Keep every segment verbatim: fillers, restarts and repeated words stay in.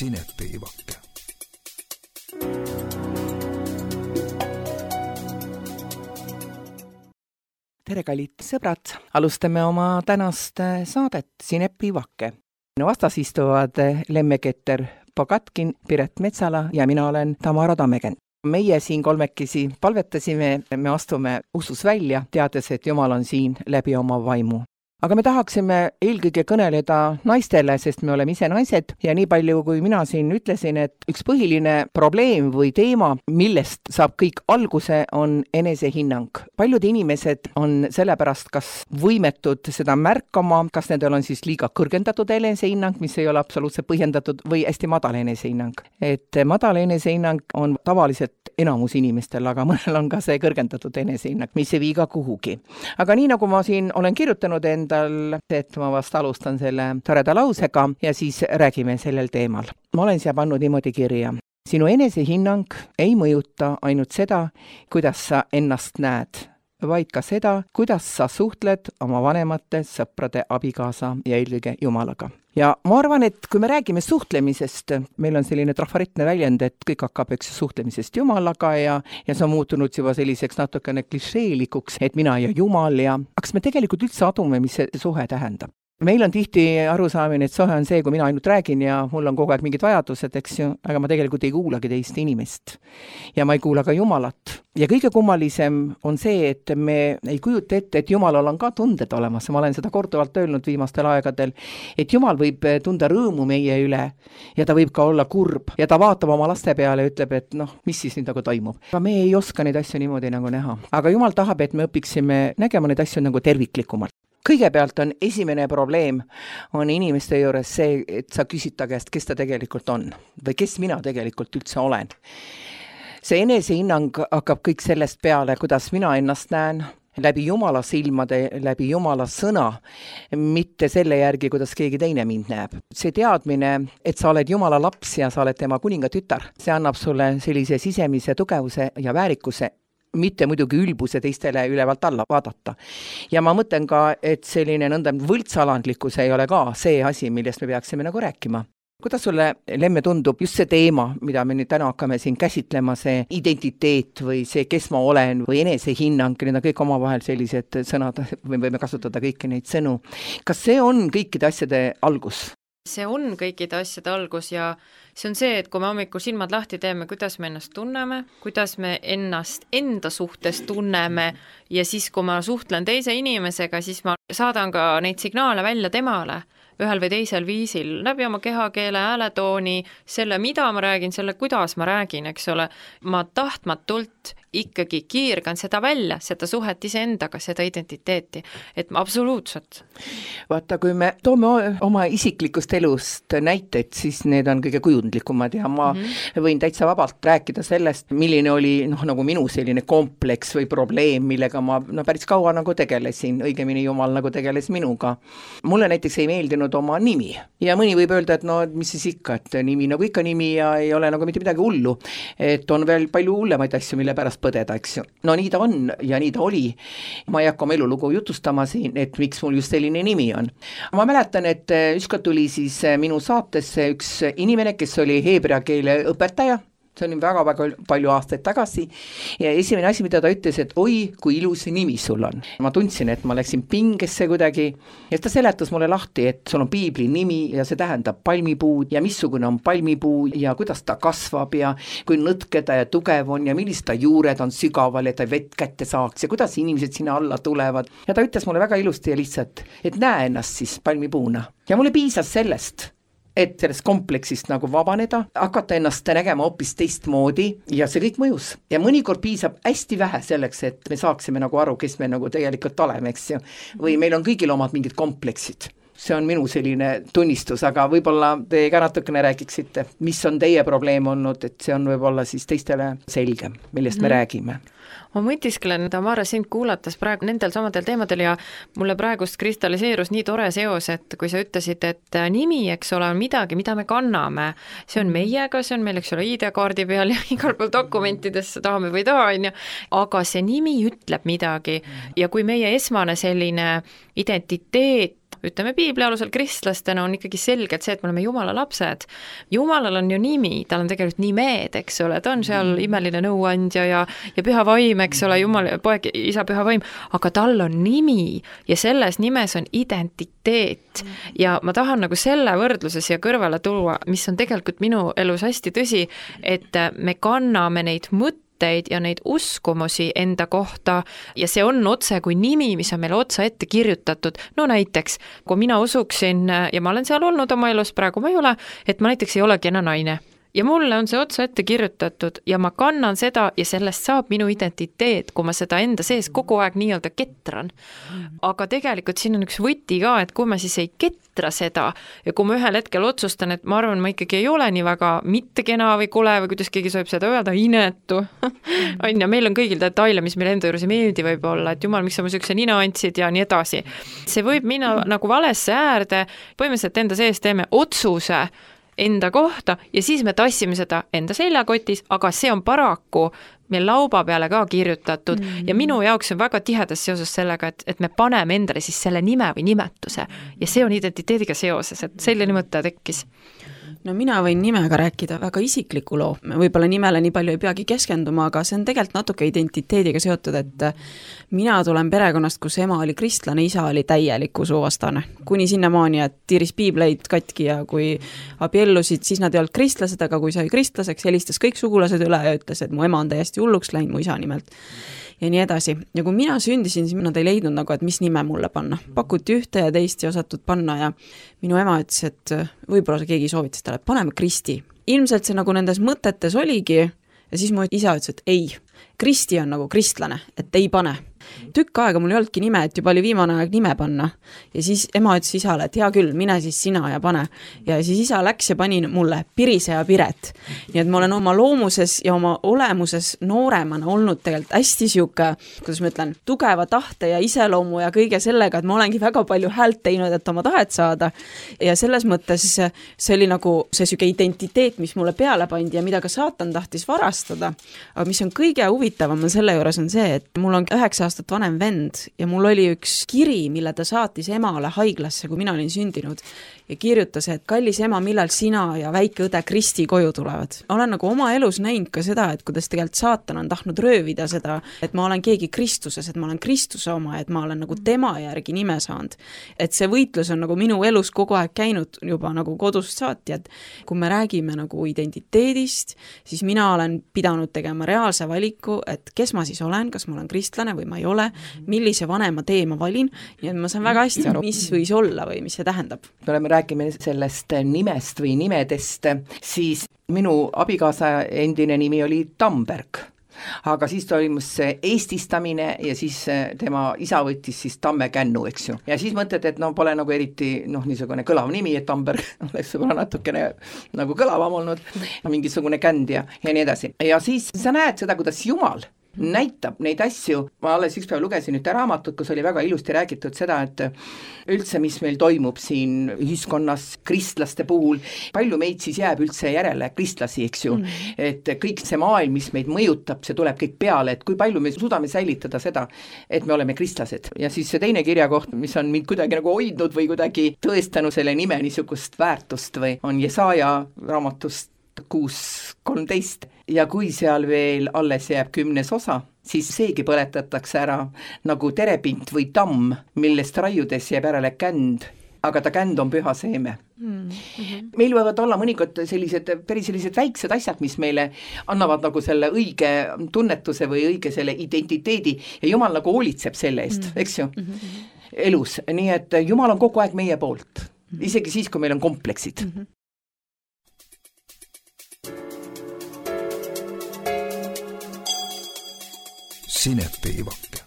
Sinepi-Ivake. Tere, kallid sõbrad! Alustame oma tänast saadet Sinepi-Ivake. Vastas istuvad Lemme Keter Pogatkin, Piret Metsala ja mina olen Tamara Tammegen. Meie siin kolmekesi palvetasime, me astume usus välja, teades, et Jumal on siin läbi oma vaimu. Aga me tahaksime eelkõige kõneleda naistele, sest me oleme ise naised ja nii palju, kui mina siin ütlesin, et üks põhiline probleem või teema, millest saab kõik alguse, on enesehinnang. Paljud inimesed on sellepärast kas võimetud seda märkama, kas nendel on siis liiga kõrgendatud enesehinnang, mis ei ole absoluutselt põhjendatud, või hästi madal enesehinnang. Et madal enesehinnang on tavaliselt enamus inimestel, aga mõnel on ka see kõrgendatud enesehinnang, mis ei vii ka kuhugi. Aga nii nagu ma siin olen kirjutanud end et ma vast alustan selle toreda lausega ja siis räägime sellel teemal. Ma olen siia pannud niimoodi kirja. Sinu enesehinnang ei mõjuta ainult seda, kuidas sa ennast näed, vaid ka seda, kuidas sa suhtled oma vanemate, sõprade, abikaasa ja eelkõige Jumalaga. Ja ma arvan, et kui me räägime suhtlemisest, meil on selline trafaretne väljend, et kõik hakkab eks suhtlemisest Jumalaga ja, ja see on muutunud juba selliseks natukene klišeelikuks, et mina ja Jumal ja kas me tegelikult üldse adume, mis see suhe tähendab. Meil on tihti arusaamine, et suhe on see, kui mina ainult räägin ja mul on kogu aeg mingid vajadused, eks ju, aga ma tegelikult ei kuulagi teist inimest. Ja ma ei kuula ka Jumalat. Ja kõige kummalisem on see, et me ei kujuta ette, et Jumalal on ka tunded olemas. Ma olen seda korduvalt öelnud viimastel aegadel, et Jumal võib tunda rõõmu meie üle ja ta võib ka olla kurb. Ja ta vaatab oma laste peale ja ütleb, et noh, mis siis nüüd nagu toimub. Aga me ei oska neid asju niimoodi nagu näha. Aga Jumal tahab, et me õpiksime nägema neid asju nagu terviklikumalt. Kõigepealt on esimene probleem on inimeste juures see, et sa küsid ta käest, kes ta tegelikult on või kes mina tegelikult üldse olen. See enesehinnang hakkab kõik sellest peale, kuidas mina ennast näen, läbi Jumala silmade, läbi Jumala sõna, mitte selle järgi, kuidas keegi teine mind näeb. See teadmine, et sa oled Jumala laps ja sa oled tema kuningatütar, see annab sulle sellise sisemise tugevuse ja väärikuse, mitte muidugi ülbuse teistele ülevalt alla vaadata. Ja ma mõtlen ka, et selline nõnda võltsalandlikkus ei ole ka see asi, millest me peaksime nagu rääkima. Kuidas sulle, Lemme, tundub just see teema, mida me nüüd täna hakkame siin käsitlema, see identiteet või see, kes ma olen või enesehinnang, need on kõik omavahel sellised sõnad, me võime kasutada kõiki neid sõnu. Kas see on kõikide asjade algus? See on kõikide asjade algus ja see on see, et kui me hommikul silmad lahti teeme, kuidas me ennast tunneme, kuidas me ennast enda suhtes tunneme ja siis, kui ma suhtlen teise inimesega, siis ma saadan ka neid signaale välja temale ühel või teisel viisil, läbi oma kehakeele, hääletooni, selle, mida ma räägin, selle, kuidas ma räägin, eks ole. Ma tahtmatult ikkagi kiirgan seda välja, seda suhet iseendaga, seda identiteeti, et ma absoluutselt. Vaata, kui me toome oma isiklikust elust näiteid, siis need on kõige kujundlikumad ja ma mm-hmm. võin täitsa vabalt rääkida sellest, milline oli noh, nagu minu selline kompleks või probleem, millega ma no, päris kaua nagu tegelesin, õigemini Jumal nagu tegeles minuga. Mulle näiteks ei meeldinud oma nimi ja mõni võib öelda, et no mis siis ikka, et nimi nagu ikka nimi ja ei ole nagu mitte midagi hullu, et on veel palju hullemaid asju, mille pärast põdeda, eks ju. No nii ta on ja nii ta oli. Ma ei hakka oma elulugu jutustama siin, et miks mul just selline nimi on. Ma mäletan, et ükskord tuli siis minu saatesse üks inimene, kes oli heebrea keele õpetaja, see oli väga-väga palju aastaid tagasi ja esimene asi, mida ta ütles, et oi, kui ilus nimi sul on. Ma tundsin, et ma läksin pingesse kuidagi ja ta seletas mulle lahti, et sul on piibli nimi ja see tähendab palmipuud ja missugune on palmipuu ja kuidas ta kasvab ja kui nõtke ta ja tugev on ja millist ta juured on sügaval, et ta vett kätte saaks ja kuidas inimesed sinna alla tulevad. Ja ta ütles mulle väga ilusti ja lihtsalt, et näe ennast siis palmipuuna. Ja mulle piisas sellest, et sellest kompleksist nagu vabaneda, hakata ennast nägema hoopis teistmoodi ja see kõik mõjus. Ja mõnikord piisab hästi vähe selleks, et me saaksime nagu aru, kes me nagu tegelikult oleme, eks ju. Või meil on kõigil omad mingid kompleksid. See on minu selline tunnistus, aga võib-olla te ka natukene räägiksite, mis on teie probleem olnud, et see on võib-olla siis teistele selge, millest me mm. räägime. Ma mõtisklen, Tamara, sind kuulates praegu nendel samadel teemadel ja mulle praegust kristalliseerus nii tore seos, et kui sa ütlesid, et nimi, eks ole, on midagi, mida me kanname. See on meiega, see on meil, eks ole, I D-kaardi peal ja igal pool dokumentides tahame või taha, on ju. Aga see nimi ütleb midagi ja kui meie esmane selline identiteet ütleme piibli alusel kristlastena on ikkagi selgelt see, et me oleme Jumala lapsed. Jumalal on ju nimi, tal on tegelikult nimed, eks ole, ta on seal imeline nõuandja ja, ja püha vaim, eks ole, Jumal, poeg, isa, püha vaim, aga tal on nimi ja selles nimes on identiteet. Ja ma tahan nagu selle võrdluse siia kõrvale tuua, mis on tegelikult minu elus hästi tõsi, et me kanname neid mõtteid ja neid uskumusi enda kohta ja see on otse kui nimi, mis on meile otsa ette kirjutatud. No näiteks, kui mina usuksin ja ma olen seal olnud oma elus, praegu ma ei ole, et ma näiteks ei ole kena naine. Ja mulle on see otsa ette kirjutatud ja ma kannan seda ja sellest saab minu identiteet, kui ma seda enda sees kogu aeg nii-öelda ketran. Aga tegelikult siin on üks võti ka, et kui ma siis ei ketra seda ja kui ma ühel hetkel otsustan, et ma arvan, ma ikkagi ei ole nii väga mitte kena või kole või kuidas keegi soovib seda öelda, inetu. on ja meil on kõigil detaile, mis meile enda juures ei meeldi võib-olla, et jumal, miks sa mu sükse nina andsid ja nii edasi. See võib minna nagu valesse äärde, põhimõtteliselt enda sees teeme otsuse enda kohta ja siis me tassime seda enda seljakotis, aga see on paraku meil lauba peale ka kirjutatud mm. ja minu jaoks on väga tihedas seoses sellega, et, et me paneme endale siis selle nime või nimetuse ja see on identiteediga seoses, et selline mõte tekkis. No mina võin nimega rääkida väga isikliku loo, võib-olla nimele nii palju ei peagi keskenduma, aga see on tegelikult natuke identiteediga seotud, et mina tulen perekonnast, kus ema oli kristlane, isa oli täielik usuvastane. Kuni sinnamaani, et tiiris piibleid katki ja kui abiellusid, siis nad ei olnud kristlased, aga kui sai kristlaseks, helistas kõik sugulased üle ja ütles, et mu ema on täiesti hulluks läinud, mu isa nimelt. Ja nii edasi. Ja kui mina sündisin, siis nad ei leidnud nagu, et mis nime mulle panna. Pakuti ühte ja teist ja osatud panna ja minu ema ütles, et võib-olla keegi soovitas talle, et paneme Kristi. Ilmselt see nagu nendes mõtetes oligi ja siis mu isa ütles, et ei, Kristi on nagu kristlane, et ei pane. Tükk aega mul ei olnudki nime, et juba oli viimane aeg nime panna. Ja siis ema ütles isale, et hea küll, mine siis sina ja pane. Ja siis isa läks ja pani mulle Pirise ja Piret. Nii et ma olen oma loomuses ja oma olemuses nooremana olnud tegelikult hästi siuke, kuidas ma ütlen, tugeva tahte ja iseloomu ja kõige sellega, et ma olengi väga palju häält teinud, et oma tahet saada. Ja selles mõttes see oli nagu see siuke identiteet, mis mulle peale pandi ja mida ka saatan tahtis varastada. Aga mis on kõige huvitavam selle juures on see, et mul on üheksa aastat vanem vend ja mul oli üks kiri, mille ta saatis emale haiglasse, kui mina olin sündinud ja kirjutas, et kallis ema, millal sina ja väike õde Kristi koju tulevad. Olen nagu oma elus näinud ka seda, et kuidas tegelikult saatan on tahtnud röövida seda, et ma olen keegi Kristuses, et ma olen Kristuse oma, et ma olen nagu tema järgi nime saanud. Et see võitlus on nagu minu elus kogu aeg käinud juba nagu kodust saati, et kui me räägime nagu identiteedist, siis mina olen pidanud tegema reaalse valiku, et kes ma siis olen, kas ma olen kristlane või ma ei ole, millise vanema tee ma valin, ja ma saan väga hästi aru, mis võis olla või mis see tähendab. Me oleme räägime sellest nimest või nimedest, siis minu abikaasa endine nimi oli Tamberg, aga siis toimus see eestistamine ja siis tema isa võttis siis Tamme Kännu, eks ju. Ja siis mõtled, et no pole nagu eriti noh, niisugune kõlav nimi, et Tamberg oleks võib-olla natukene nagu kõlavam olnud, mingisugune känd ja, ja nii edasi. Ja siis sa näed seda, kuidas Jumal näitab neid asju. Ma alles üks päev lugesin ühte raamatut, kus oli väga ilusti räägitud seda, et üldse, mis meil toimub siin ühiskonnas kristlaste puhul, palju meid siis jääb üldse järele kristlasi, eks ju. Mm. Et kõik see maailm, mis meid mõjutab, see tuleb kõik peale, et kui palju me suudame säilitada seda, et me oleme kristlased. Ja siis see teine kirjakoht, mis on mind kuidagi nagu hoidnud või kuidagi tõestanud selle nime niisugust väärtust või on Jesaja raamatust kuus kolmteist ja kui seal veel alles jääb kümnes osa, siis seegi põletatakse ära nagu terepint või tamm, millest raiudes jääb järele känd, aga ta känd on püha seeme. Mm-hmm. Meil võivad olla mõnikord sellised päris sellised väiksed asjad, mis meile annavad nagu selle õige tunnetuse või õige selle identiteedi ja Jumal nagu hoolitseb selle eest, mm-hmm. eks ju, mm-hmm. elus. Nii et Jumal on kogu aeg meie poolt, isegi siis, kui meil on kompleksid. Mm-hmm. Sinepiivake.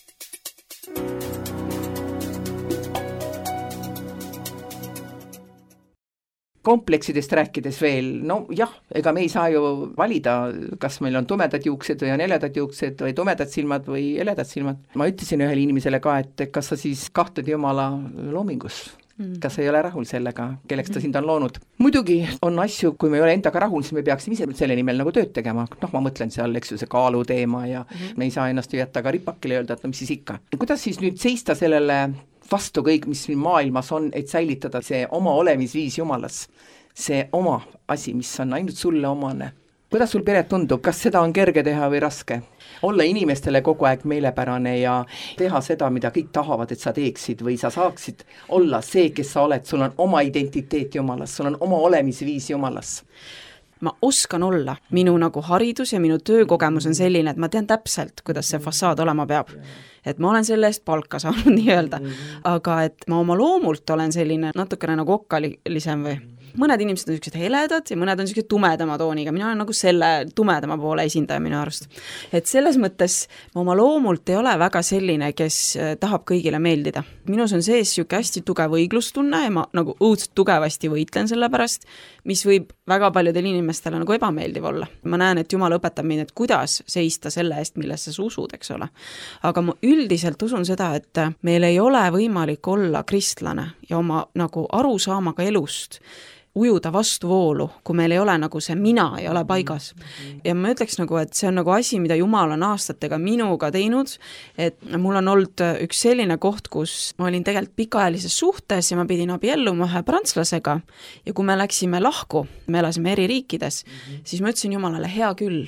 Kompleksidest rääkides veel, no jah, ega me ei saa ju valida, kas meil on tumedad juuksed või on heledad juuksed või tumedad silmad või heledad silmad. Ma ütlesin ühele inimesele ka, et kas sa siis kahtled Jumala loomingus? Kas ei ole rahul sellega, kelleks ta sind on loonud. Muidugi on asju, kui me ei ole endaga rahul, siis me peaksime ise selle nimel nagu tööd tegema. Noh, ma mõtlen seal, eks ju, see kaalu teema ja mm-hmm. me ei saa ennast ju jätta ka ripakile öelda, et no mis siis ikka. Kuidas siis nüüd seista sellele vastu kõik, mis maailmas on, et säilitada see oma olemisviis Jumalas. See oma asi, mis on ainult sulle omane. Kuidas sul, Piret, tundub, kas seda on kerge teha või raske? Olla inimestele kogu aeg meelepärane ja teha seda, mida kõik tahavad, et sa teeksid või sa saaksid olla see, kes sa oled, sul on oma identiteet Jumalas, sul on oma olemisviis Jumalas. Ma oskan olla, minu nagu haridus ja minu töökogemus on selline, et ma tean täpselt, kuidas see fassaad olema peab. Et ma olen selle eest palka saanud nii-öelda, aga et ma oma loomult olen selline natukene nagu okkalisem või mõned inimesed on sellised heledad ja mõned on sellised tumedama tooniga, mina olen nagu selle tumedama poole esindaja minu arust. Et selles mõttes ma oma loomult ei ole väga selline, kes tahab kõigile meeldida. Minus on sees siuke hästi tugev õiglustunne ja ma nagu õudselt tugevasti võitlen selle pärast, mis võib väga paljudel inimestele nagu ebameeldiv olla. Ma näen, et Jumal õpetab mind, et kuidas seista selle eest, millesse sa usud, eks ole. Aga ma üldiselt usun seda, et meil ei ole võimalik olla kristlane ja oma nagu arusaamaga elust ujuda vastu voolu, kui meil ei ole nagu see mina ei ole paigas. Ja ma ütleks nagu, et see on nagu asi, mida Jumal on aastatega minuga teinud, et mul on olnud üks selline koht, kus ma olin tegelikult pikaajalises suhtes ja ma pidin abielluma ühe prantslasega ja kui me läksime lahku, me elasime eri riikides, siis ma ütlesin Jumalale, hea küll,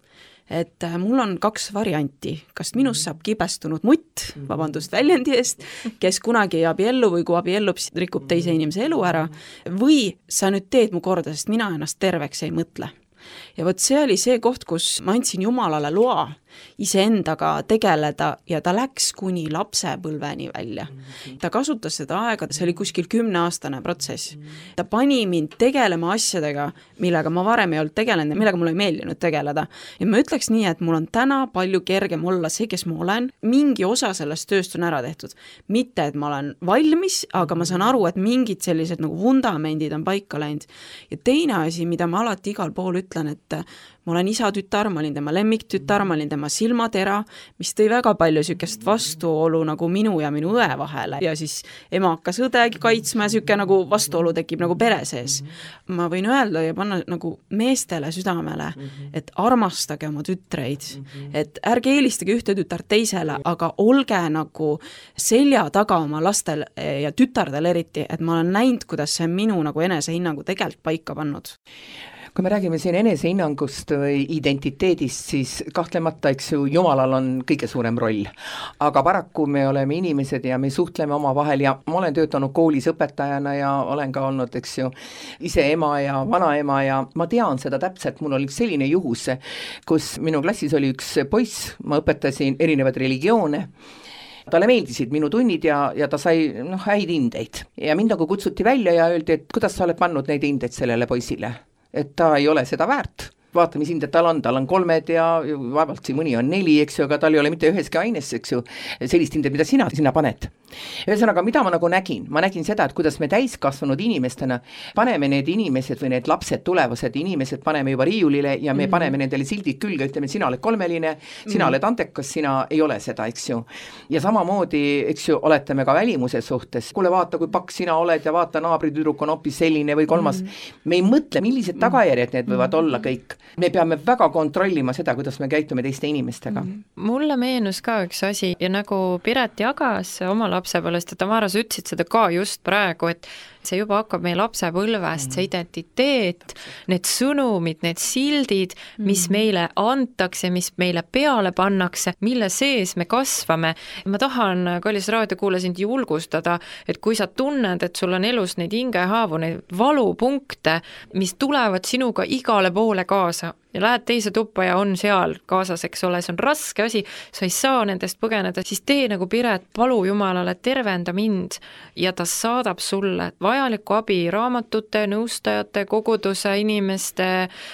et mul on kaks varianti, kas minust saab kibestunud mutt, vabandust väljendi eest, kes kunagi ei abiellu või kui abiellub, rikub teise inimese elu ära, või sa nüüd teed mu korda, sest mina ennast terveks ei mõtle. Ja võt see oli see koht, kus ma andsin Jumalale loa iseendaga tegeleda ja ta läks kuni lapsepõlveni välja. Ta kasutas seda aega, see oli kuskil kümneaastane protsess. Ta pani mind tegelema asjadega, millega ma varem ei olnud tegelenud ja millega mulle ei meeldinud tegeleda. Ja ma ütleks nii, et mul on täna palju kergem olla see, kes ma olen. Mingi osa sellest tööst on ära tehtud. Mitte, et ma olen valmis, aga ma saan aru, et mingid sellised nagu vundamendid on paika läinud. Ja teine asi, mida ma alati igal pool ütlen, et ma olen isa tütar, ma olin tema lemmiktütar, ma olin tema silmatera, mis tõi väga palju sükest vastuolu nagu minu ja minu õe vahele ja siis ema hakkas õdegi kaitsma ja süke nagu vastuolu tekib nagu pere sees. Ma võin öelda ja panna nagu meestele südamele, et armastage oma tütreid, et ärge eelistage ühte tütart teisele, aga olge nagu selja taga oma lastel ja tütardel eriti, et ma olen näinud, kuidas see minu nagu enesehinnangu tegelikult paika pannud. Kui me räägime siin enesehinnangust või identiteedist, siis kahtlemata, eks ju, Jumalal on kõige suurem roll. Aga paraku me oleme inimesed ja me suhtleme oma vahel ja ma olen töötanud koolis õpetajana ja olen ka olnud, eks ju, ise ema ja vanaema ja ma tean seda täpselt, mul oli selline juhus, kus minu klassis oli üks poiss, ma õpetasin erinevaid religioone, talle meeldisid minu tunnid ja, ja ta sai noh, häid hindeid. Ja mind nagu kutsuti välja ja öeldi, et kuidas sa oled pannud neid hindeid sellele poisile? Et ta ei ole seda väärt. Vaata, mis hinded tal on, tal on kolmed ja vaevalt siin mõni on neli, eks ju, aga tal ei ole mitte üheski aines, eks ju, sellist hinded, mida sina sinna paned. Ühesõnaga, mida ma nagu nägin? Ma nägin seda, et kuidas me täiskasvanud inimestena paneme need inimesed või need lapsed, tulevased inimesed paneme juba riiulile ja me mm-hmm. paneme nendele sildid külge, ütleme, sina oled kolmeline, sina mm-hmm. oled antekas, sina ei ole seda, eks ju. Ja samamoodi, eks ju, oletame ka välimuse suhtes. Kuule, vaata, kui paks sina oled ja vaata, naabritüdruk on hoopis selline või kolmas. Mm-hmm. Me ei mõtle, millised tagajärjed need võivad mm-hmm. olla kõik. Me peame väga kontrollima seda, kuidas me käitume teiste inimestega. Mulle meenus ka üks asi ja nagu Piret jagas oma lapsepõlvest ja Tamara, sa ütlesid seda ka just praegu, et see juba hakkab meie lapsepõlvest, see identiteet, need sõnumid, need sildid, mis meile antakse, mis meile peale pannakse, mille sees me kasvame. Ma tahan, kallis raadiokuulaja, sind julgustada, et kui sa tunned, et sul on elus neid hingehaavu, neid valupunkte, mis tulevad sinuga igale poole kaasa, ja lähed teise tuppa ja on seal kaasas, eks ole, see on raske asi, sa ei saa nendest põgeneda, siis tee nagu Piret, palu Jumalale, tervenda mind ja ta saadab sulle vajalikku abi raamatute, nõustajate, koguduse, inimeste,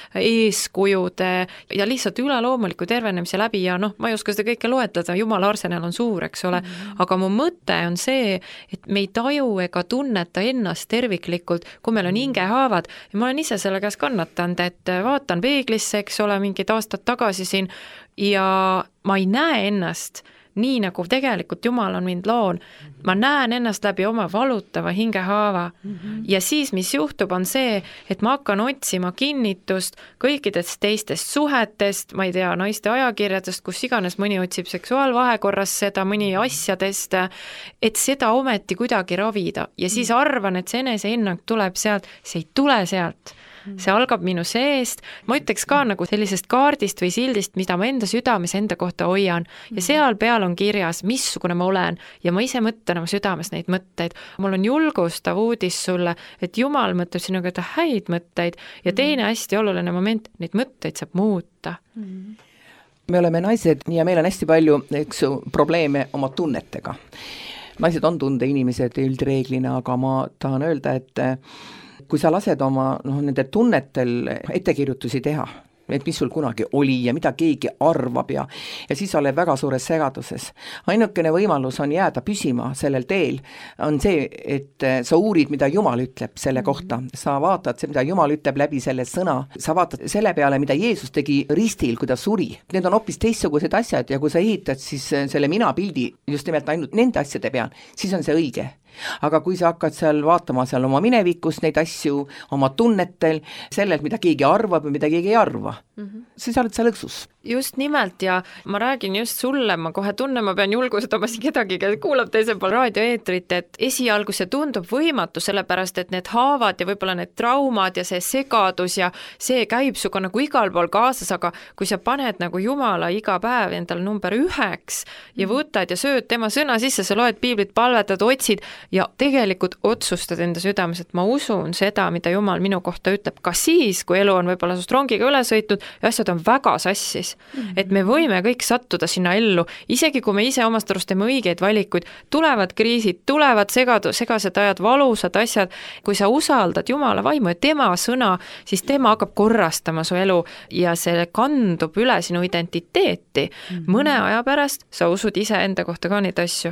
eeskujude ja lihtsalt üleloomuliku tervenemise läbi ja noh, ma ei oska seda kõike loetleda, Jumala arsenal on suur, eks ole, mm-hmm. aga mu mõte on see, et me ei taju ega tunneta ennast terviklikult, kui meil on hingehaavad ja ma olen ise selle käes kannatanud, et vaatan peeglisse, eks ole, mingid aastad tagasi siin ja ma ei näe ennast nii nagu tegelikult Jumal on mind loon. Ma näen ennast läbi oma valutava hingehaava mm-hmm. ja siis, mis juhtub, on see, et ma hakkan otsima kinnitust kõikidest teistest suhetest, ma ei tea, naiste ajakirjadest, kus iganes mõni otsib seksuaalvahekorras seda, mõni asjadest, et seda ometi kuidagi ravida ja siis arvan, et see enesehinnang tuleb sealt, see ei tule sealt. See algab minu seest, ma ütleks ka nagu sellisest kaardist või sildist, mida ma enda südames enda kohta hoian ja seal peal on kirjas, missugune ma olen ja ma ise mõtlen oma südames neid mõtteid. Mul on julgustav uudis sulle, et Jumal mõtleb sinu kohta häid mõtteid ja teine hästi oluline moment, neid mõtteid saab muuta. Me oleme naised ja meil on hästi palju eks, probleeme oma tunnetega. Naised on tundeinimesed üldreeglina, aga ma tahan öelda, et kui sa lased oma noh, nende tunnetel ettekirjutusi teha, et mis sul kunagi oli ja mida keegi arvab ja, ja siis oled väga suures segaduses. Ainukene võimalus on jääda püsima sellel teel, on see, et sa uurid, mida Jumal ütleb selle kohta. Sa vaatad, mida Jumal ütleb läbi selle sõna. Sa vaatad selle peale, mida Jeesus tegi ristil, kui ta suri. Need on hoopis teistsugused asjad ja kui sa ehitad siis selle mina pildi just nimelt ainult nende asjade peal, siis on see õige. Aga kui sa hakkad seal vaatama seal oma minevikust neid asju, oma tunnetel, sellelt, mida keegi arvab ja mida keegi ei arva, mm-hmm. siis oled sa lõksus. Just nimelt ja ma räägin just sulle, ma kohe tunnen, ma pean julgustama siin kedagi, kes kuulab teisel pool raadioeetrit, et esialgu see tundub võimatu, sellepärast et need haavad ja võib-olla need traumad ja see segadus ja see käib suga nagu igal pool kaasas, aga kui sa paned nagu Jumala iga päev endal number üheks ja võtad ja sööd tema sõna sisse, sa loed piiblit, palvetad, otsid ja tegelikult otsustad enda südames, et ma usun seda, mida Jumal minu kohta ütleb, ka siis, kui elu on võib-olla sust rongiga üle sõitnud ja asjad on väga sassis. Mm-hmm. Et me võime kõik sattuda sinna ellu, isegi kui me ise omast arust teeme õigeid valikuid, tulevad kriisid, tulevad segadu, segased ajad, valusad asjad, kui sa usaldad Jumala vaimu ja tema sõna, siis tema hakkab korrastama su elu ja see kandub üle sinu identiteeti. Mm-hmm. Mõne aja pärast sa usud ise enda kohta ka neid asju.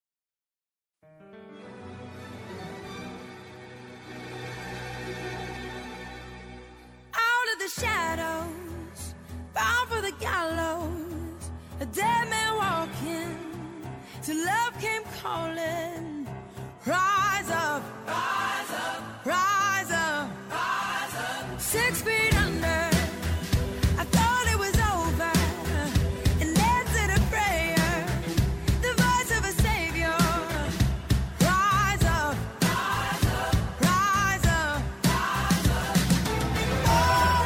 Shadows, bound for the gallows, a dead man walking, till love came calling. Rise up, rise up, rise up, rise up. Six feet under, I thought it was over, and answered a prayer, the voice of a savior. Rise up, rise up, rise up, rise up. Oh,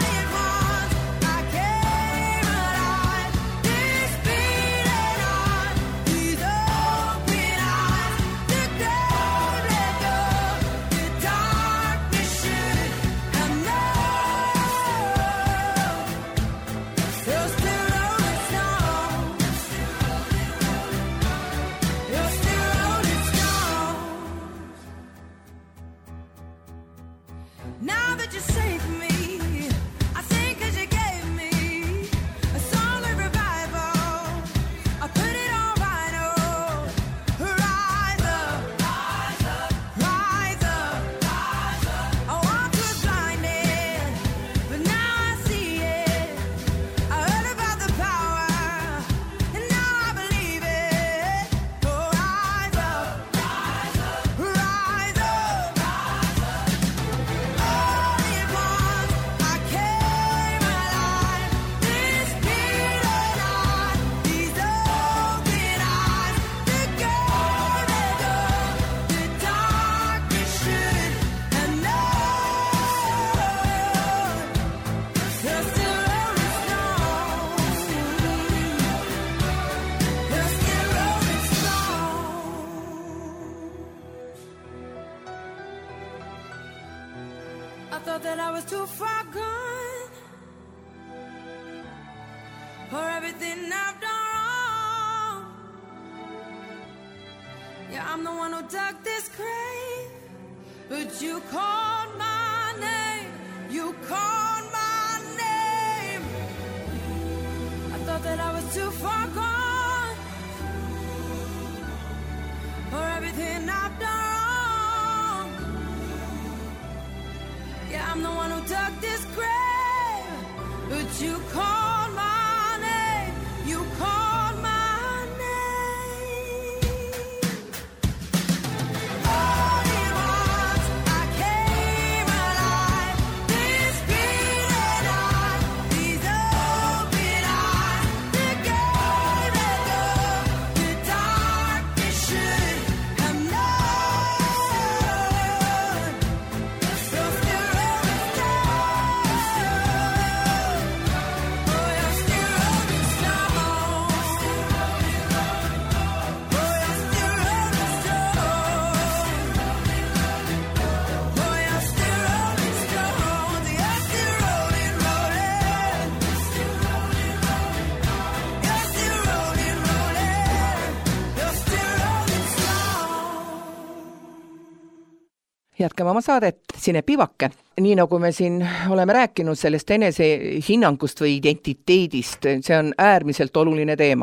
now that you saved me, I sing 'cause you gave me a song of revival. I put it all right on. Rise up, rise up, rise up, rise up. I once was blinded, but now I see it. I heard about the power, and now I believe it. Oh, rise up, rise up, rise up, rise up. I thought that I was too far gone for everything I've done wrong. Yeah, I'm the one who dug this grave, but you called my name, you called my name. I thought that I was too far gone for everything I've done wrong. Yeah, I'm the one who dug this grave, but you called my name, you called my name. jätkame oma saadet Sinepi Vakke. Nii nagu me siin oleme rääkinud sellest enese hinnangust või identiteedist, see on äärmiselt oluline teema.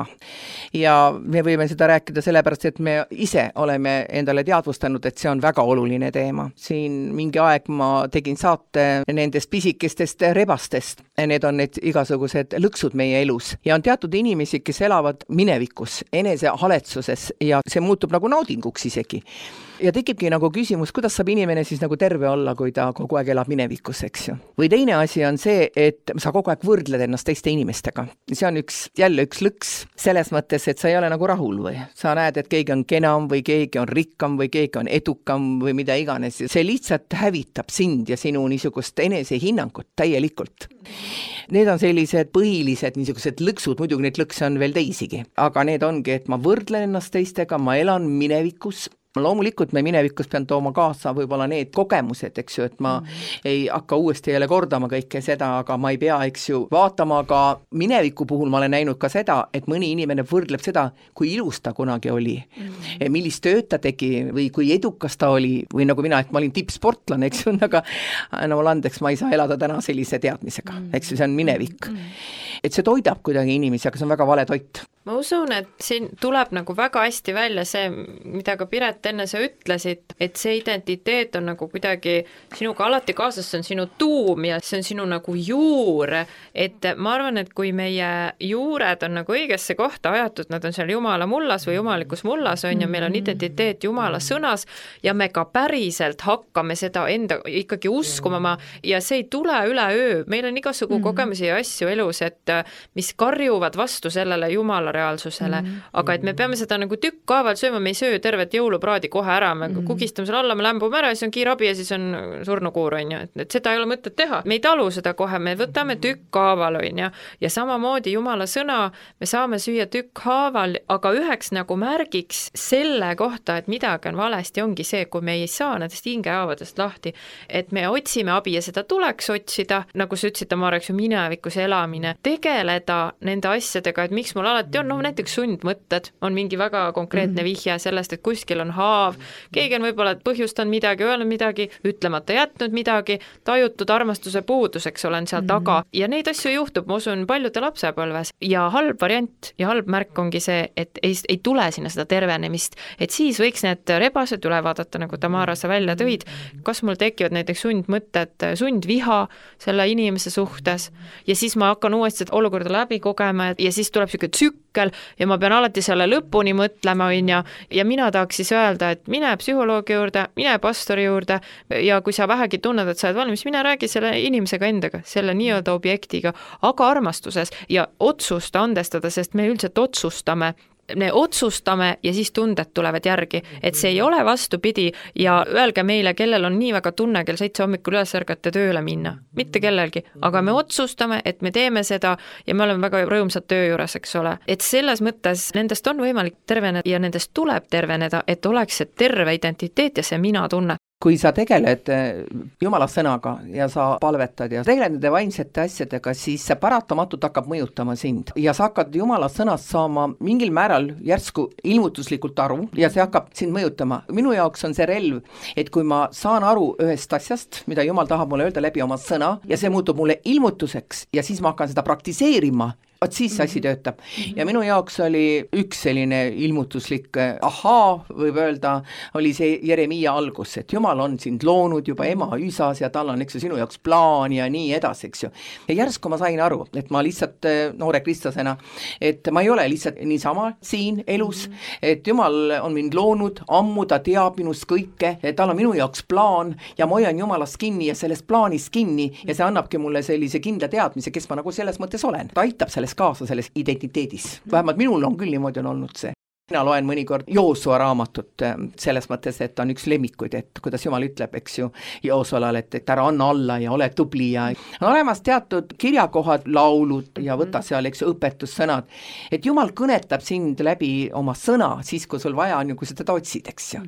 Ja me võime seda rääkida sellepärast, et me ise oleme endale teadvustanud, et see on väga oluline teema. Siin mingi aeg ma tegin saate nendest pisikestest rebastest. Need on need igasugused lõksud meie elus. Ja on teatud inimesi, kes elavad minevikus, enese haletsuses ja see muutub nagu naudinguks isegi. Ja tekibki nagu küsimus, kuidas saab inimene siis nagu terve olla, kui ta kogu aeg elab minevikus, eks ju. Või teine asi on see, et sa kogu aeg võrdled ennast teiste inimestega. See on üks, jälle üks lõks selles mõttes, et sa ei ole nagu rahul või sa näed, et keegi on kenam või keegi on rikkam või keegi on edukam või mida iganes. See lihtsalt hävitab sind ja sinu niisugust enesehinnangut täielikult. Need on sellised põhilised niisugused lõksud, muidugi neid lõkse on veel teisigi, aga need ongi, et ma võrdlen ennast teistega, ma elan minevikus. Loomulikult me minevikus pean tooma kaasa võib-olla need kogemused, eks ju, et ma mm. ei hakka uuesti jälle kordama kõike seda, aga ma ei pea, eks ju, vaatama ka mineviku puhul ma olen näinud ka seda, et mõni inimene võrdleb seda, kui ilus ta kunagi oli, mm. millist tööd ta tegi või kui edukas ta oli või nagu mina, et ma olin tippsportlane, eks ju, aga no mul andeks, ma ei saa elada täna sellise teadmisega, mm. eks ju, see on minevik. Mm. Et see toidab kuidagi inimesi, aga see on väga vale toit. Ma usun, et siin tuleb nagu väga hästi välja see, mida ka Piret enne sa ütlesid, et see identiteet on nagu kuidagi sinuga alati kaasas, see on sinu tuum ja see on sinu nagu juur, et ma arvan, et kui meie juured on nagu õigesse kohta ajatud, nad on seal Jumala mullas või jumalikus mullas on ja meil on identiteet Jumala sõnas ja me ka päriselt hakkame seda enda ikkagi uskuma ja see ei tule üle öö, meil on igasugu kogemusi ja asju elus, et mis karjuvad vastu sellele Jumala reaalsusele, mm -hmm. aga et me peame seda nagu tükkhaaval sööma, me ei söö tervet jõulupraadi kohe ära, me mm -hmm. kugistame selle alla, me lämbume ära ja siis on kiirabi ja siis on surnukuur, on ju, et, et seda ei ole mõtet teha. Me ei talu seda kohe, me võtame tükkhaaval, on ju, ja samamoodi Jumala sõna me saame süüa tükkhaaval, aga üheks nagu märgiks selle kohta, et midagi on valesti, ongi see, kui me ei saa nendest hingehaavadest lahti, et me otsime abi ja seda tuleks otsida, nagu sa ütlesid, Tamara, eks ju, minevikus elamine, tegeleda nende asjadega, et miks mul alati on, no näiteks sundmõtted on mingi väga konkreetne vihje sellest, et kuskil on haav, keegi on võib-olla põhjustanud midagi, öelnud midagi, ütlemata jätnud midagi, tajutud armastuse puuduseks olen seal taga ja neid asju juhtub, ma usun, paljude lapsepõlves ja halb variant ja halb märk ongi see, et ei, ei tule sinna seda tervenemist, et siis võiks need rebased üle vaadata, nagu Tamara sa välja tõid, kas mul tekivad näiteks sundmõtted, sundviha selle inimese suhtes ja siis ma hakkan uuesti olukorda läbi kogema ja siis tuleb siuke tsükkel ja ma pean alati selle lõpuni mõtlema, on ja, ja mina tahaks siis öelda, et mine psühholoogi juurde, mine pastori juurde ja kui sa vähegi tunned, et sa oled valmis, mine räägi selle inimesega endaga, selle nii-öelda objektiga, aga armastuses ja otsusta andestada, sest me üldiselt otsustame, me otsustame ja siis tunded tulevad järgi, et see ei ole vastupidi ja öelge meile, kellel on nii väga tunne kell seitse hommikul üles ärgata tööle minna, mitte kellelgi, aga me otsustame, et me teeme seda ja me oleme väga rõõmsad töö juures, eks ole, et selles mõttes nendest on võimalik terveneda ja nendest tuleb terveneda, et oleks see terve identiteet ja see mina tunne. Kui sa tegeled Jumala sõnaga ja sa palvetad ja tegeled nende vaimsete asjadega, siis see paratamatult hakkab mõjutama sind ja sa hakkad Jumala sõnast saama mingil määral järsku ilmutuslikult aru ja see hakkab sind mõjutama. Minu jaoks on see relv, et kui ma saan aru ühest asjast, mida Jumal tahab mulle öelda läbi oma sõna ja see muutub mulle ilmutuseks ja siis ma hakkan seda praktiseerima, vot siis see asi töötab. Ja minu jaoks oli üks selline ilmutuslik ahaa, võib öelda, oli see Jeremiia algus, et Jumal on sind loonud juba ema üsas ja tal on, eks ju, sinu jaoks plaan ja nii edasi, eks ju. Ja järsku ma sain aru, et ma lihtsalt noore kristlasena, et ma ei ole lihtsalt niisama siin elus, et Jumal on mind loonud, ammu ta teab minust kõike, et tal on minu jaoks plaan ja ma hoian Jumalast kinni ja sellest plaanist kinni ja see annabki mulle sellise kindla teadmise, kes ma nagu selles mõttes olen. Ta aitab selles kaasa selles identiteedis. Vähemalt minul on küll niimoodi on olnud see. Mina loen mõnikord Joosua raamatut selles mõttes, et on üks lemmikuid, et kuidas Jumal ütleb, eks ju, Joosualal, et, et ära anna alla ja ole tubli ja on olemas teatud kirjakohad, laulud ja võta seal, eks ju, õpetussõnad, et Jumal kõnetab sind läbi oma sõna siis, kui sul vaja on, kui sa teda otsid, eks ju.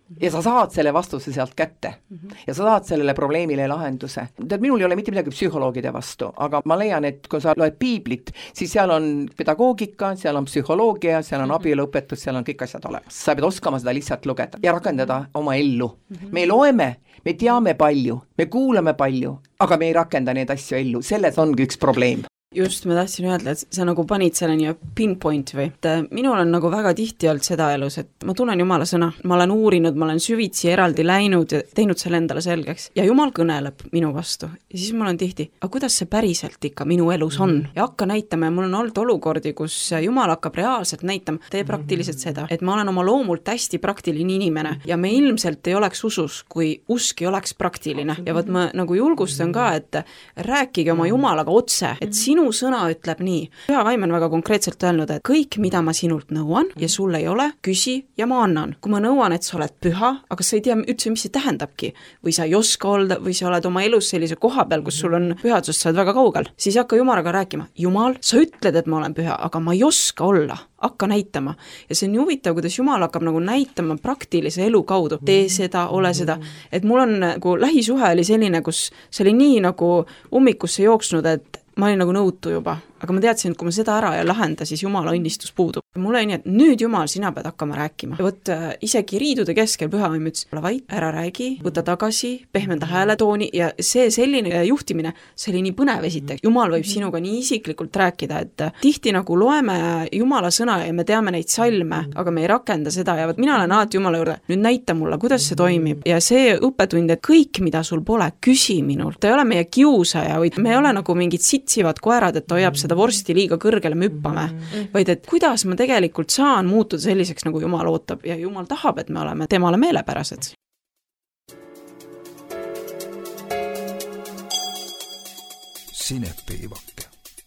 ja sa saad selle vastuse sealt kätte ja sa saad sellele probleemile lahenduse. Tead, minul ei ole mitte midagi psühholoogide vastu, aga ma leian, et kui sa loed piiblit, siis seal on pedagoogika, seal on psühholoogia, seal on abieluõpetus, seal on kõik asjad olemas. Sa pead oskama seda lihtsalt lugeda ja rakendada oma ellu. Me loeme, me teame palju, me kuulame palju, aga me ei rakenda neid asju ellu, selles ongi üks probleem. Just, ma tahtsin öelda, et sa nagu panid selle nii pinpoint või, et minul on nagu väga tihti olnud seda elus, et ma tunnen Jumala sõna, ma olen uurinud, ma olen süvitsi eraldi läinud ja teinud selle endale selgeks ja Jumal kõneleb minu vastu ja siis mul on tihti, aga kuidas see päriselt ikka minu elus on ja hakka näitama ja mul on olnud olukordi, kus Jumal hakkab reaalselt näitama, tee praktiliselt seda, et ma olen oma loomult hästi praktiline inimene ja me ilmselt ei oleks usus, kui usk ei oleks praktiline ja võt ma nagu julgustan ka, et rääkige oma Jumalaga otse, et sinu Minu sõna ütleb nii. Püha Vaim on väga konkreetselt öelnud, et kõik, mida ma sinult nõuan ja sul ei ole, küsi ja ma annan. Kui ma nõuan, et sa oled püha, aga sa ei tea üldse, mis see tähendabki, või sa ei oska olla, või sa oled oma elus sellise koha peal, kus sul on pühadsust, sa oled väga kaugel, siis hakka Jumalaga rääkima. Jumal, sa ütled, et ma olen püha, aga ma ei oska olla. Hakka näitama. Ja see on huvitav, kuidas Jumal hakkab nagu näitama praktilise elu kaudu. Tee seda, ole seda. Et mul on nagu lähisuhe oli selline, kus see oli nii nagu ummikusse jooksnud, et ma olin nagu nõutu juba, aga ma teadsin, et kui ma seda ära ei lahenda, siis Jumala õnnistus puudub. Mul oli nii, et nüüd Jumal, sina pead hakkama rääkima. Ja võt, isegi riidude keskel Püha Vaim ütles, ole vait, ära räägi, võta tagasi, pehmenda hääletooni ja see selline juhtimine, see oli nii põnev esiteks. Jumal võib sinuga nii isiklikult rääkida, et tihti nagu loeme Jumala sõna ja me teame neid salme, aga me ei rakenda seda ja võt, mina olen alati Jumala juurde, nüüd näita mulle, kuidas see toimib ja see õppetund, et kõik, mida sul pole, küsi minult. Ta ei ole meie kiusaja või me ei ole nagu mingid sitsivad koerad, et ta hoiab seda vorsti liiga kõrgele me hüppame, vaid et kuidas ma tegelikult saan muutuda selliseks, nagu Jumal ootab ja Jumal tahab, et me oleme temale meelepärased. Sinepiivake.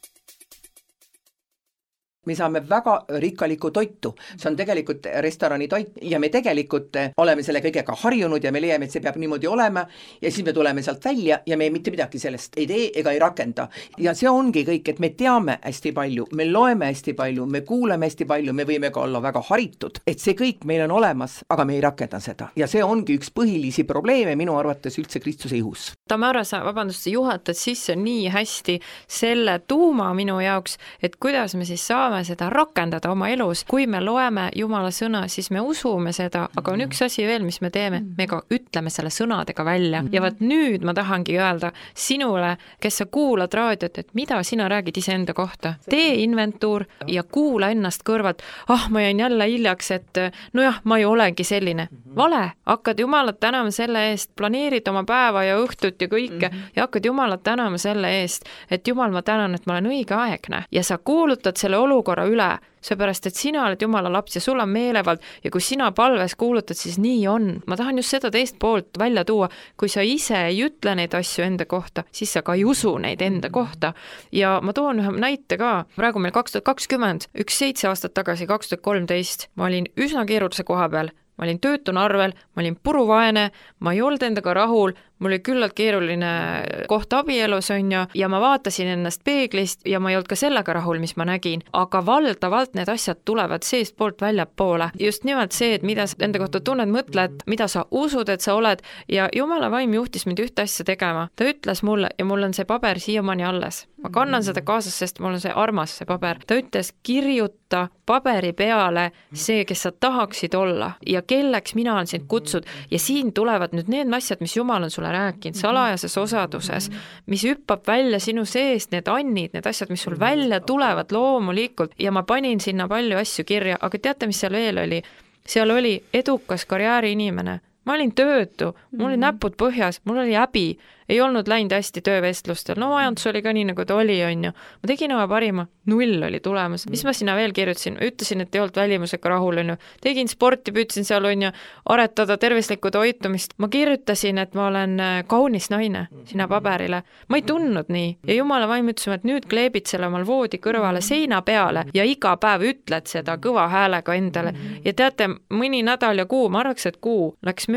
Me saame väga rikkalikku toitu, see on tegelikult restorani toit ja me tegelikult oleme selle kõigega harjunud ja me leiame, et see peab niimoodi olema ja siis me tuleme sealt välja ja me mitte midagi sellest ei tee ega ei rakenda. Ja see ongi kõik, et me teame hästi palju, me loeme hästi palju, me kuuleme hästi palju, me võime ka olla väga haritud, et see kõik meil on olemas, aga me ei rakenda seda. Ja see ongi üks põhilisi probleeme minu arvates üldse Kristuse ihus. Tamara, sa, vabandust, juhatad sisse nii hästi selle tuuma minu jaoks, et kuidas me siis saame seda rakendada oma elus. Kui me loeme Jumala sõna, siis me usume seda, aga on üks asi veel, mis me teeme. Me ka ütleme selle sõnadega välja. Ja vaat nüüd ma tahangi öelda sinule, kes sa kuulad raadiot, et mida sina räägid iseenda kohta. Tee inventuur ja kuula ennast kõrvalt. Ah, ma jäin jälle hiljaks, et nojah, ma ei olegi selline. Vale, hakkad Jumalat tänama selle eest, planeerid oma päeva ja õhtut ja kõike ja hakkad Jumalat tänama selle eest, et Jumal, ma tänan, et ma olen õigeaegne. Ja sa kuulutad selle olu korra üle, seepärast, et sina oled Jumala laps ja sul on meelevald ja kui sina palves kuulutad, siis nii on. Ma tahan just seda teist poolt välja tuua, kui sa ise ei ütle neid asju enda kohta, siis sa ka ei usu neid enda kohta. Ja ma toon ühe näite ka, praegu meil kaks tuhat kakskümmend, üks seitse aastat tagasi, kaks tuhat kolmteist, ma olin üsna keerulise koha peal, ma olin töötuna arvel, ma olin puruvaene, ma ei olnud endaga rahul, mul oli küllalt keeruline koht abielus on ja, ja ma vaatasin ennast peeglist ja ma ei olnud ka sellega rahul, mis ma nägin, aga valdavalt need asjad tulevad seest poolt väljapoole. Just nimelt see, et mida sa enda kohta tunned, mõtled, mida sa usud, et sa oled ja Jumala vaim juhtis mind ühte asja tegema. Ta ütles mulle ja mul on see paber siiamaani alles. Ma kannan seda kaasas, sest mul on see armas, see paber. Ta ütles, kirjuta paberi peale see, kes sa tahaksid olla ja kelleks mina olen sind kutsud ja siin tulevad nüüd need asjad, mis Jumal on sulle rääkinud salajases osaduses, mis hüppab välja sinu seest, need annid, need asjad, mis sul välja tulevad loomulikult ja ma panin sinna palju asju kirja, aga teate, mis seal veel oli? Seal oli edukas karjääri inimene. Ma olin töötu, mul oli näpud põhjas, mul oli häbi, ei olnud läinud hästi töövestlustel, no majandus oli ka nii, nagu ta oli, on ju. Ma tegin oma parima, null oli tulemas. Mis ma sinna veel kirjutasin? Ütlesin, et ei olnud välimusega rahul, on ju. Tegin sporti, püüdsin seal, on ju, aretada tervislikku toitumist. Ma kirjutasin, et ma olen kaunis naine sinna paberile. Ma ei tundnud nii. Ja Jumala vaim ütlesime, et nüüd kleebid selle omal voodi kõrvale seina peale ja iga päev ütled seda kõva häälega endale. Ja teate, mõni nädal ja kuu, ma arvaks, et kuu läks mööda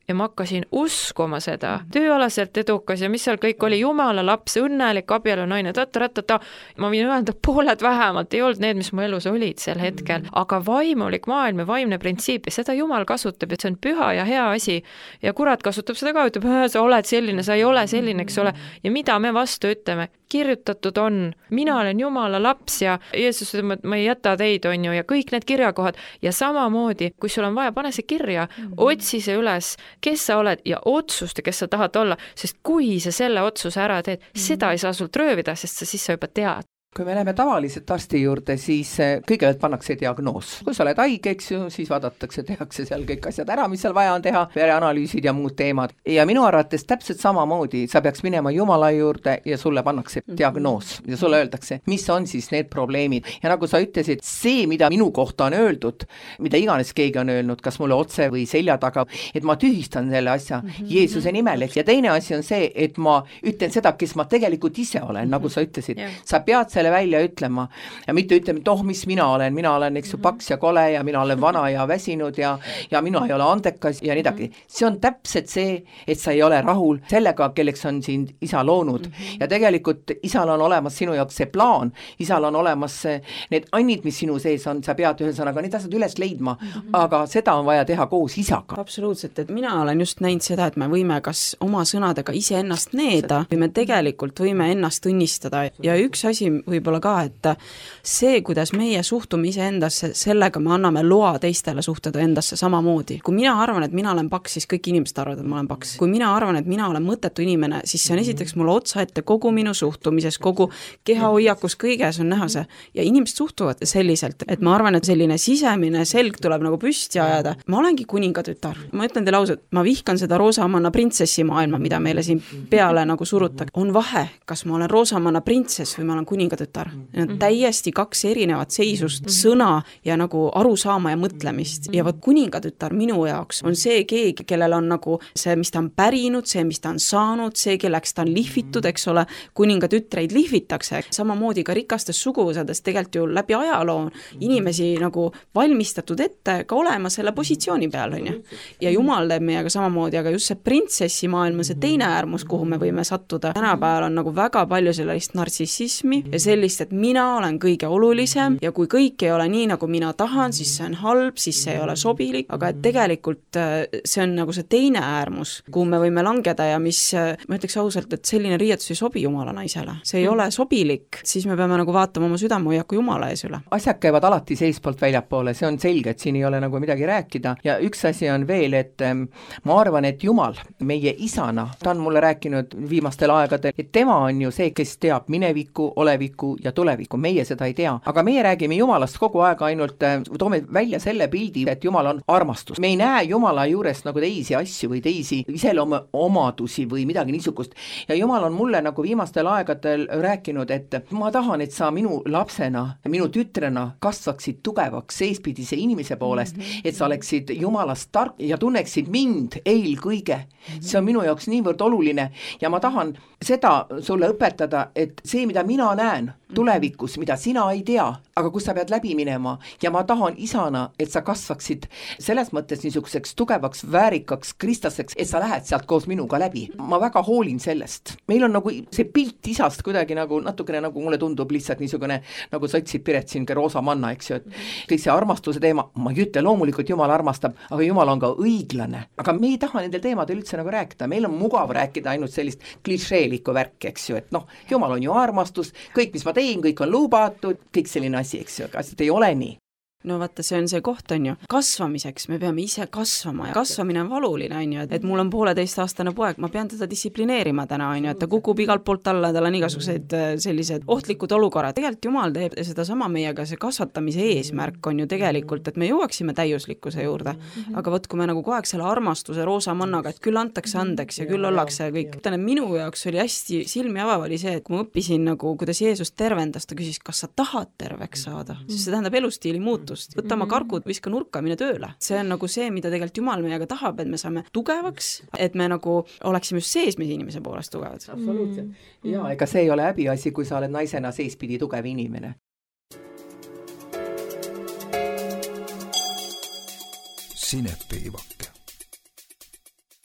ja ma hakkasin uskuma seda, tööalaselt edukas ja mis seal kõik oli, jumala laps, õnnelik abielunaine, ta-ta-ta-ta, ma võin öelda, pooled vähemalt ei olnud need, mis mu elus olid sel hetkel, aga vaimulik maailm ja vaimne printsiip ja seda Jumal kasutab, et see on püha ja hea asi ja kurat kasutab seda ka, ütleb, sa oled selline, sa ei ole selline, eks ole, ja mida me vastu ütleme, kirjutatud on, mina olen Jumala laps ja Jeesus ütleb, et ma ei jäta teid, on ju, ja kõik need kirjakohad ja samamoodi, kui sul on vaja, pane see kirja, otsi see üles, kes sa oled ja otsusta, kes sa tahad olla, sest kui sa selle otsuse ära teed, seda ei saa sult röövida, sest sa siis sa juba tead. Kui me läheme tavaliselt arsti juurde, siis kõigepealt pannakse diagnoos. Kui sa oled haige, eks ju, siis vaadatakse, tehakse seal kõik asjad ära, mis seal vaja on teha, vereanalüüsid ja muud teemad. Ja minu arvates täpselt samamoodi, sa peaks minema Jumala juurde ja sulle pannakse diagnoos ja sulle öeldakse, mis on siis need probleemid. Ja nagu sa ütlesid, see, mida minu kohta on öeldud, mida iganes keegi on öelnud, kas mulle otse või selja taga, et ma tühistan selle asja Jeesuse nimel. Ja teine asi on see, et ma ütlen seda, kes ma tegelikult ise olen, nagu sa ütlesid. Sa pead selle välja ütlema ja mitte ütlema, et oh, mis mina olen, mina olen eks ju paks ja kole ja mina olen vana ja väsinud ja, ja mina ei ole andekas ja nii edasi. See on täpselt see, et sa ei ole rahul sellega, kelleks on sind isa loonud ja tegelikult isal on olemas sinu jaoks see plaan, isal on olemas need annid, mis sinu sees on, sa pead ühesõnaga need asjad üles leidma, aga seda on vaja teha koos isaga. Absoluutselt, et mina olen just näinud seda, et me võime kas oma sõnadega ise ennast needa või me tegelikult võime ennast õnnistada ja üks asi võib-olla ka, et see, kuidas meie suhtume ise endasse, sellega me anname loa teistele suhtuda endasse samamoodi. Kui mina arvan, et mina olen paks, siis kõik inimesed arvavad, et ma olen paks. Kui mina arvan, et mina olen mõttetu inimene, siis see on esiteks mulle otsa ette kogu minu suhtumises, kogu kehahoiakus, kõiges on näha see. Ja inimesed suhtuvad selliselt, et ma arvan, et selline sisemine selg tuleb nagu püsti ajada. Ma olengi kuningatütar. Ma ütlen teile ausalt, ma vihkan seda roosamanna printsessi maailma, mida meile siin peale nagu surutakse. On vahe, kas ma olen roosamanna printsess või ma olen kuningatütar. Need on täiesti kaks erinevat seisust, sõna ja nagu arusaama ja mõtlemist. Ja võt kuningatütar minu jaoks on see keegi, kellel on nagu see, mis ta on pärinud, see, mis ta on saanud, see, kelleks ta on lihvitud, eks ole, kuningatütreid lihvitakse. Samamoodi ka rikastes suguvõsades tegelikult ju läbi ajaloo inimesi nagu valmistatud ette ka olema selle positsiooni peal, on ju. Ja Jumal teeb meiega samamoodi, aga just see printsessi maailma, see teine äärmus, kuhu me võime sattuda. Tänapäeval on nagu väga palju sellist nartsissismi ja sellist, et mina olen kõige olulisem ja kui kõik ei ole nii, nagu mina tahan, siis see on halb, siis see ei ole sobilik, aga et tegelikult see on nagu see teine äärmus, kuhu me võime langeda ja mis, ma ütleks ausalt, et selline riietus ei sobi Jumala naisele. See ei ole sobilik, siis me peame nagu vaatama oma südamehoiaku Jumala ees üle. Asjad käivad alati seespoolt väljapoole, see on selge, et siin ei ole nagu midagi rääkida ja üks asi on veel, et ma arvan, et Jumal meie isana, ta on mulle rääkinud viimastel aegadel, et tema on ju see, kes teab mineviku, oleviku ja tuleviku, meie seda ei tea, aga meie räägime Jumalast kogu aeg ainult, toome välja selle pildi, et Jumal on armastus. Me ei näe Jumala juures nagu teisi asju või teisi iseloomu omadusi või midagi niisugust. Ja Jumal on mulle nagu viimastel aegadel rääkinud, et ma tahan, et sa minu lapsena, minu tütrena kasvaksid tugevaks seespidise inimese poolest, et sa oleksid Jumalast tark ja tunneksid mind eelkõige. See on minu jaoks niivõrd oluline ja ma tahan seda sulle õpetada, et see, mida mina näen tulevikus, mida sina ei tea, aga kus sa pead läbi minema ja ma tahan isana, et sa kasvaksid selles mõttes niisuguseks tugevaks, väärikaks, kristaseks, et sa lähed sealt koos minuga läbi. Ma väga hoolin sellest. Meil on nagu see pilt isast kuidagi nagu natukene nagu mulle tundub lihtsalt niisugune, nagu sa ütlesid Piret siin ka roosa manna, eks ju, et kõik see armastuse teema, ma ei ütle, loomulikult Jumal armastab, aga Jumal on ka õiglane. Aga me ei taha nendel teemadel üldse nagu rääkida, meil on mugav rääkida ainult sellist klišeelikku värki, eks ju, et noh, Jumal on ju armastus, kõik, mis ma teen, kõik on lubatud, kõik selline asi, eks ju, aga asjad ei ole nii. No vaata, see on see koht, on ju. Kasvamiseks me peame ise kasvama ja kasvamine on valuline, on ju, et mul on pooleteistaastane poeg, ma pean teda distsiplineerima täna, on ju, et ta kukub igalt poolt alla, tal on igasugused sellised ohtlikud olukorrad. Tegelikult Jumal teeb seda sama meiega, see kasvatamise eesmärk on ju tegelikult, et me jõuaksime täiuslikkuse juurde. Aga võt, kui me nagu kogu aeg selle armastuse roosa mannaga, et küll antakse andeks ja küll ollakse kõik. Täna minu jaoks oli hästi silmi avav oli see, et kui ma õppisin nagu, kuidas Jeesus tervendas, ta küsis, kas sa tahad terveks saada, siis see tähendab elustiili muutus. Võta oma kargud, viska nurka, mine tööle. See on nagu see, mida tegelikult Jumal meiega tahab, et me saame tugevaks, et me nagu oleksime just seesmise inimese poolest tugevad. Absoluutselt. Ja ega see ei ole häbiasi, kui sa oled naisena seespidi tugev inimene. Sinepiivake.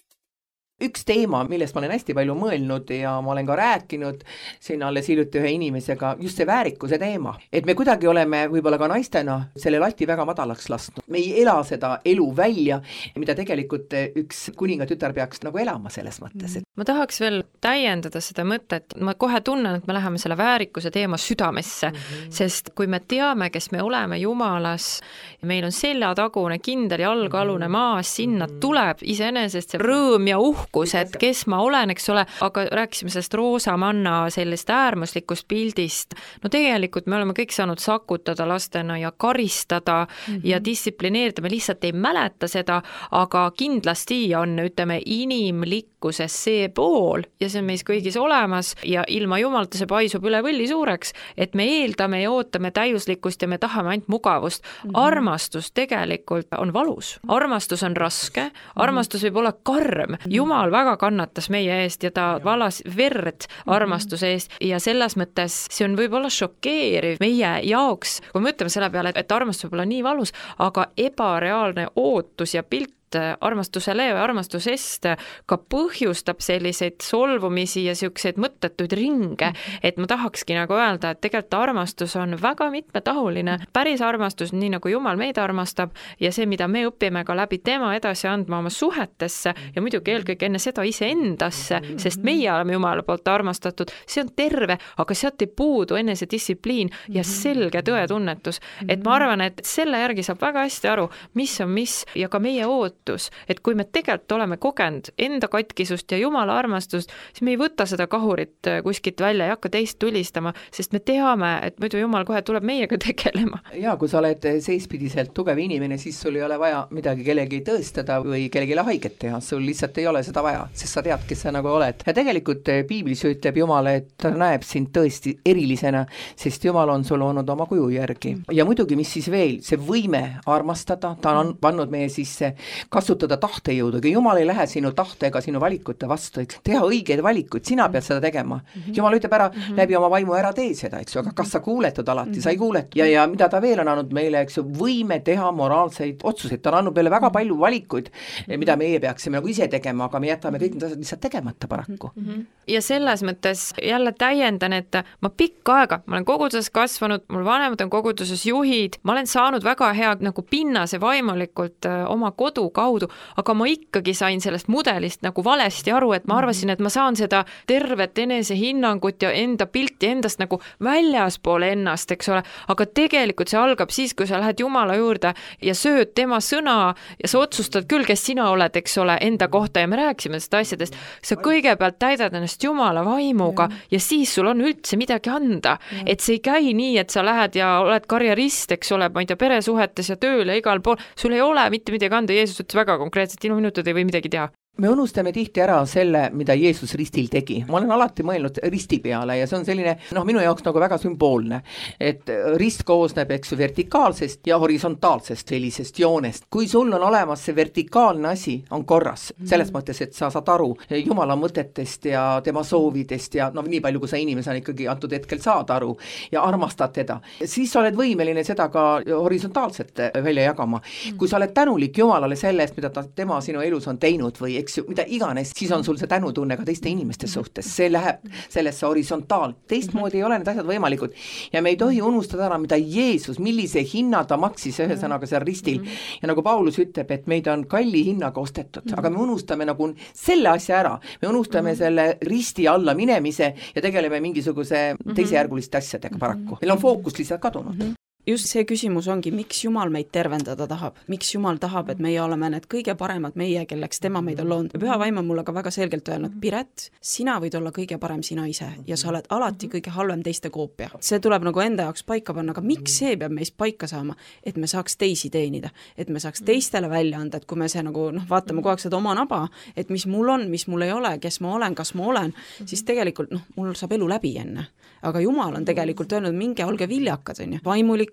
teema, millest ma olen hästi palju mõelnud ja ma olen ka rääkinud siin alles hiljuti ühe inimesega, just see väärikuse teema. Et me kuidagi oleme võib-olla ka naistena selle lati väga madalaks lasknud. Me ei ela seda elu välja, mida tegelikult üks kuningatütar peaks nagu elama selles mõttes. Ma tahaks veel täiendada seda mõtet, ma kohe tunnen, et me läheme selle väärikuse teema südamesse, mm-hmm. sest kui me teame, kes me oleme Jumalas, meil on seljatagune kindel ja algalune maas, sinna tuleb iseenesest see rõõm ja uhkus, et kes ma olen, eks ole, aga rääkisime sellest roosamanna sellist äärmuslikust pildist. No tegelikult me oleme kõik saanud sakutada lastena ja karistada mm-hmm. ja distsiplineerida, me lihtsalt ei mäleta seda, aga kindlasti on, ütleme, inimlikkuses see pool ja see on meis kõigis olemas ja ilma jumalata see paisub üle võlli suureks, et me eeldame ja ootame täiuslikkust ja me tahame ainult mugavust. Mm-hmm. Armastus tegelikult on valus. Armastus on raske, armastus võib olla karm. Jumal väga kannatas meie eest ja ta valas verd armastuse eest ja selles mõttes see on võib-olla šokeeriv meie jaoks, kui me mõtleme selle peale, et armastus võib olla nii valus, aga ebareaalne ootus ja pilt armastusele ja armastusest ka põhjustab selliseid solvumisi ja siukseid mõttetuid ringe, et ma tahakski nagu öelda, et tegelikult armastus on väga mitmetahuline. Päris armastus, nii nagu Jumal meid armastab ja see, mida me õpime ka läbi tema edasi andma oma suhetesse ja muidugi eelkõige enne seda iseendasse, sest meie oleme Jumala poolt armastatud, see on terve, aga sealt ei puudu enesedistsipliin ja selge tõetunnetus. Et ma arvan, et selle järgi saab väga hästi aru, mis on mis ja ka meie oot et kui me tegelikult oleme kogenud enda katkisust ja Jumala armastust, siis me ei võta seda kahurit kuskilt välja ja hakka teist tulistama, sest me teame, et muidu Jumal kohe tuleb meiega tegelema. Ja kui sa oled seispidiselt tugev inimene, siis sul ei ole vaja midagi kellegi tõestada või kellegi haiget teha, sul lihtsalt ei ole seda vaja, sest sa tead, kes sa nagu oled. Ja tegelikult Piiblis ütleb Jumal, et ta näeb sind tõesti erilisena, sest Jumal on sul olnud oma kuju järgi. Ja muidugi, mis siis veel, see võime armastada, ta on pannud meie sisse kasutada tahtejõudu, kui Jumal ei lähe sinu tahtega, sinu valikute vastu, teha õigeid valikuid, sina pead seda tegema. Jumal ütleb ära, mm-hmm. läbi oma vaimu ära tee seda, eks ju, aga kas sa kuuletud alati, mm-hmm. sa ei kuuletud. Ja, ja mida ta veel on andnud meile, eks ju, võime teha moraalseid otsuseid, ta on andnud meile väga palju valikuid, mida meie peaksime nagu ise tegema, aga me jätame kõik need asjad lihtsalt tegemata paraku. Mm-hmm. Ja selles mõttes jälle täiendan, et ma pikka aega, ma olen koguduses kasvanud, mul vanemad on koguduses juhid, ma olen saanud väga hea nagu pinnase vaimulikult oma kodu kaudu, aga ma ikkagi sain sellest mudelist nagu valesti aru, et ma arvasin, et ma saan seda tervet enesehinnangut ja enda pilti endast nagu väljaspoole ennast, eks ole, aga tegelikult see algab siis, kui sa lähed Jumala juurde ja sööd tema sõna ja sa otsustad küll, kes sina oled, eks ole, enda kohta ja me rääkisime sellest asjadest, sa kõigepealt täidad ennast Jumala vaimuga ja siis sul on üldse midagi anda, et see ei käi nii, et sa lähed ja oled karjerist, eks ole, ma ei tea, peresuhetes ja tööl ja igal pool, sul ei ole mitte midagi anda, Jeesus ütles väga konkreetselt, ilma minutud ei või midagi teha. Me unustame tihti ära selle, mida Jeesus ristil tegi. Ma olen alati mõelnud risti peale ja see on selline, noh, minu jaoks nagu väga sümboolne, et rist koosneb, eks, vertikaalsest ja horisontaalsest sellisest joonest. Kui sul on olemas see vertikaalne asi, on korras, selles mõttes, et sa saad aru Jumala mõtetest ja tema soovidest ja noh, nii palju, kui sa inimesena ikkagi antud hetkel saad aru ja armastad teda, siis sa oled võimeline seda ka horisontaalselt välja jagama. Kui sa oled tänulik Jumalale selle eest, mida ta, tema sinu elus on teinud või eks ju, mida iganes, siis on sul see tänutunne ka teiste inimeste suhtes, see läheb sellesse horisontaal, teistmoodi ei ole need asjad võimalikud ja me ei tohi unustada ära, mida Jeesus, millise hinna ta maksis ühe sõnaga seal ristil ja nagu Paulus ütleb, et meid on kalli hinnaga ostetud, aga me unustame nagu selle asja ära, me unustame selle risti alla minemise ja tegeleme mingisuguse teisejärguliste asjadega paraku, meil on fookus lihtsalt kadunud. Just see küsimus ongi, miks Jumal meid tervendada tahab, miks Jumal tahab, et meie oleme need kõige paremad meie, kelleks tema meid on loonud. Püha vaim on mulle ka väga selgelt öelnud, Piret, sina võid olla kõige parem sina ise ja sa oled alati kõige halvem teiste koopia. See tuleb nagu enda jaoks paika panna, aga miks see peab meist paika saama, et me saaks teisi teenida, et me saaks teistele välja anda, et kui me see nagu, noh, vaatame kogu aeg seda oma naba, et mis mul on, mis mul ei ole, kes ma olen, kas ma olen, siis tegelikult, noh, mul saab elu läbi enne. Aga Jumal on tegelikult öelnud, minge, olge viljakad, on ju. Vaimulik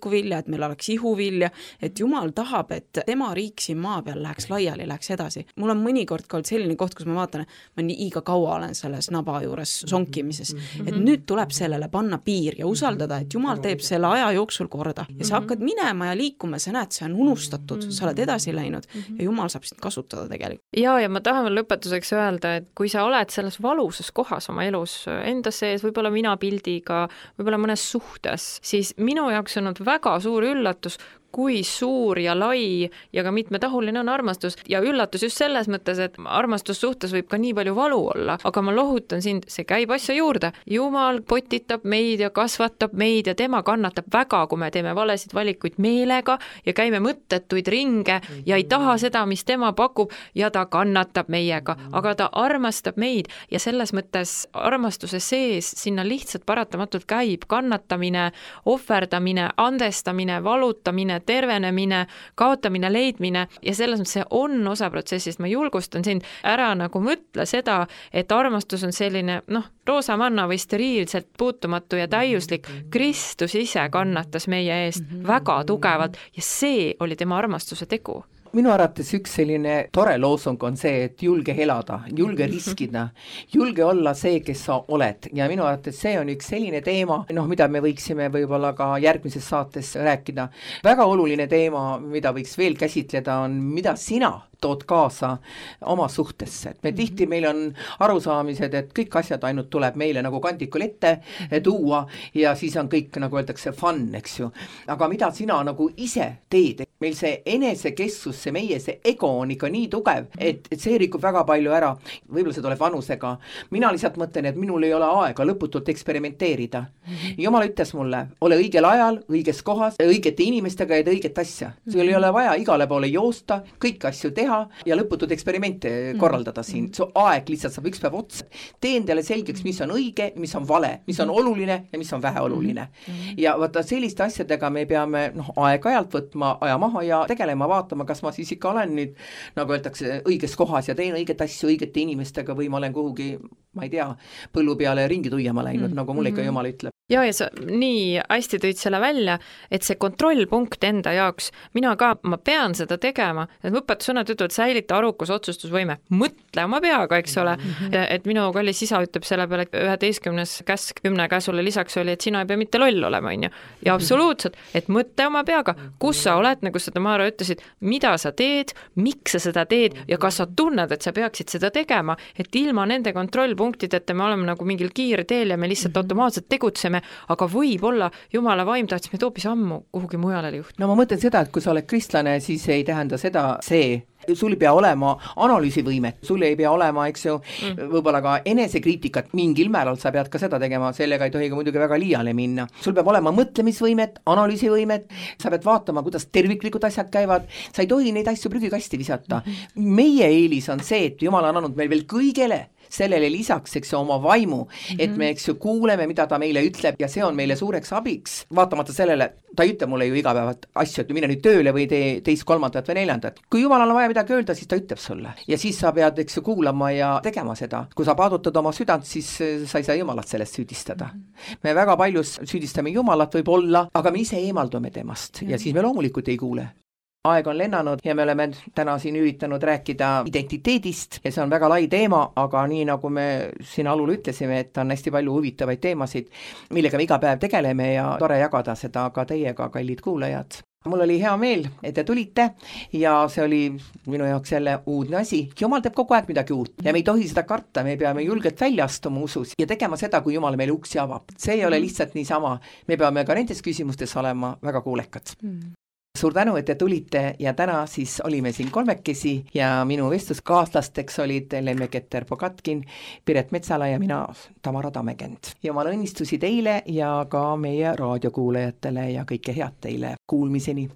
valkuvilja, et meil oleks ihuvilja, et Jumal tahab, et tema riik siin maa peal läheks laiali, läheks edasi. Mul on mõnikord ka olnud selline koht, kus ma vaatan, ma nii iga kaua olen selles naba juures sonkimises, et nüüd tuleb sellele panna piir ja usaldada, et Jumal teeb selle aja jooksul korda ja sa hakkad minema ja liikuma, sa näed, see on unustatud, sa oled edasi läinud ja Jumal saab sind kasutada tegelikult. Ja, ja ma tahan veel lõpetuseks öelda, et kui sa oled selles valusas kohas oma elus enda sees, võib-olla mina pildiga, võib-olla mõnes suhtes, siis minu jaoks on olnud väga suur üllatus, kui suur ja lai ja ka mitmetahuline on armastus ja üllatus just selles mõttes, et armastussuhtes võib ka nii palju valu olla, aga ma lohutan sind, see käib asja juurde. Jumal potitab meid ja kasvatab meid ja tema kannatab väga, kui me teeme valesid valikuid meelega ja käime mõttetuid ringe ja ei taha seda, mis tema pakub ja ta kannatab meiega, aga ta armastab meid ja selles mõttes armastuse sees sinna lihtsalt paratamatult käib kannatamine, ohverdamine, andestamine, valutamine, tervenemine, kaotamine, leidmine ja selles mõttes see on osa protsessist. Ma julgustan sind ära nagu mõtle seda, et armastus on selline, noh, roosamanna või steriilselt puutumatu ja täiuslik. Kristus ise kannatas meie eest mm-hmm. väga tugevalt ja see oli tema armastuse tegu. Minu arvates üks selline tore loosung on see, et julge elada, julge riskida, julge olla see, kes sa oled ja minu arvates see on üks selline teema, noh, mida me võiksime võib-olla ka järgmises saates rääkida. Väga oluline teema, mida võiks veel käsitleda, on mida sina tood kaasa oma suhtesse. Et me tihti meil on arusaamised, et kõik asjad ainult tuleb meile nagu kandikul ette tuua ja siis on kõik, nagu öeldakse, fun, eks ju. Aga mida sina nagu ise teed? Meil see enesekessus, see meie, see ego on ikka nii tugev, et, et see rikub väga palju ära. Võib-olla see tuleb vanusega. Mina lihtsalt mõtlen, et minul ei ole aega lõputult eksperimenteerida. Jumal ütles mulle, ole õigel ajal, õiges kohas, õigete inimestega ja õiget asja. Sul ei ole vaja igale poole joosta, kõik asju teha ja lõputud eksperimente korraldada siin. See aeg lihtsalt saab üks päev otsa. Tee endale selgeks, mis on õige, mis on vale, mis on oluline ja mis on väheoluline. Ja vaata, selliste asjadega me peame noh, aeg-ajalt võtma aja maha ja tegelema, vaatama, kas ma siis ikka olen nüüd, nagu öeldakse, õiges kohas ja teen õiget asju õigete inimestega või ma olen kuhugi, ma ei tea, põllu peale ringi tuiama läinud, mm-hmm. nagu mulle ikka Jumal ütleb. Ja, ja sa nii hästi tõid selle välja, et see kontrollpunkt enda jaoks, mina ka, ma pean seda tegema, et õpetussõnad ütlevad, säilita arukus otsustusvõime, mõtle oma peaga, eks ole, et minu kallis isa ütleb selle peale, et üheteistkümnes käsk kümne käsule lisaks oli, et sina ei pea mitte loll olema, on ju. Ja absoluutselt, et mõtle oma peaga, kus sa oled, nagu sa Tamara ütlesid, mida sa teed, miks sa seda teed ja kas sa tunned, et sa peaksid seda tegema, et ilma nende kontrollpunktideta me oleme nagu mingil kiirteel ja me lihtsalt automaatselt tegutseme, aga võib-olla Jumala vaim tahtis meid hoopis ammu kuhugi mujale juht. No ma mõtlen seda, et kui sa oled kristlane, siis ei tähenda seda see, sul ei pea olema analüüsivõimet, sul ei pea olema, eks ju, mm. võib-olla ka enesekriitikat, mingil määral sa pead ka seda tegema, sellega ei tohi ka muidugi väga liiale minna. Sul peab olema mõtlemisvõimet, analüüsivõimet, sa pead vaatama, kuidas terviklikud asjad käivad, sa ei tohi neid asju prügikasti visata. Meie eelis on see, et Jumal on andnud meil veel kõigele sellele lisaks, eks ju, oma vaimu, et me, eks ju, kuuleme, mida ta meile ütleb ja see on meile suureks abiks. Vaatamata sellele, ta ei ütle mulle ju igapäevad asju, et mine nüüd tööle või tee teist, kolmandat või neljandat. Kui Jumalal on vaja midagi öelda, siis ta ütleb sulle. Ja siis sa pead, eks ju, kuulama ja tegema seda. Kui sa paadutad oma südant, siis sa ei saa Jumalat sellest süüdistada. Me väga palju süüdistame Jumalat võib-olla, aga me ise eemaldume temast ja siis me loomulikult ei kuule. Aeg on lennanud ja me oleme täna siin üritanud rääkida identiteedist ja see on väga lai teema, aga nii nagu me siin alul ütlesime, et on hästi palju huvitavaid teemasid, millega me iga päev tegeleme ja tore jagada seda ka teiega, kallid kuulajad. Mul oli hea meel, et te tulite ja see oli minu jaoks jälle uudne asi. Jumal teeb kogu aeg midagi uut ja me ei tohi seda karta, me peame julgelt välja astuma usus ja tegema seda, kui Jumal meile uksi avab. See ei ole lihtsalt niisama, me peame ka nendes küsimustes olema väga kuulekad. Mm. Suur tänu, et te tulite ja täna siis olime siin kolmekesi ja minu vestluskaaslasteks olid Lemmeketer Pogatkin, Piret Metsala ja mina, Tamara Tamekend. Jumala õnnistusi teile ja ka meie raadiokuulajatele ja kõike head teile. Kuulmiseni!